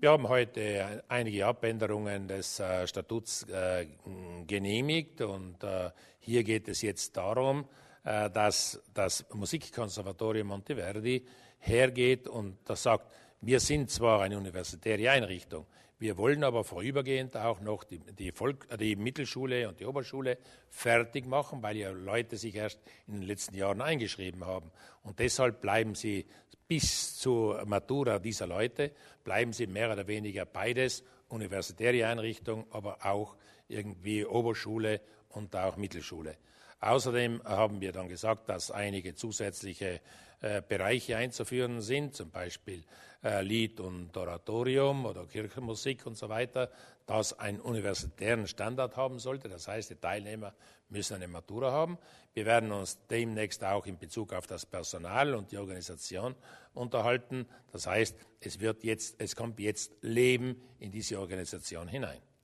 Wir haben heute einige Abänderungen des Statuts genehmigt und hier geht es jetzt darum, dass das Musikkonservatorium Monteverdi hergeht und das sagt, wir sind zwar eine universitäre Einrichtung, wir wollen aber vorübergehend auch noch die Mittelschule und die Oberschule fertig machen, weil ja Leute sich erst in den letzten Jahren eingeschrieben haben. Und deshalb bleiben sie bis zur Matura dieser Leute, bleiben sie mehr oder weniger beides, universitäre Einrichtung, aber auch irgendwie Oberschule und auch Mittelschule. Außerdem haben wir dann gesagt, dass einige zusätzliche Bereiche einzuführen sind, zum Beispiel Lied und Oratorium oder Kirchenmusik und so weiter, das einen universitären Standard haben sollte. Das heißt, die Teilnehmer müssen eine Matura haben. Wir werden uns demnächst auch in Bezug auf das Personal und die Organisation unterhalten. Das heißt, es kommt jetzt Leben in diese Organisation hinein.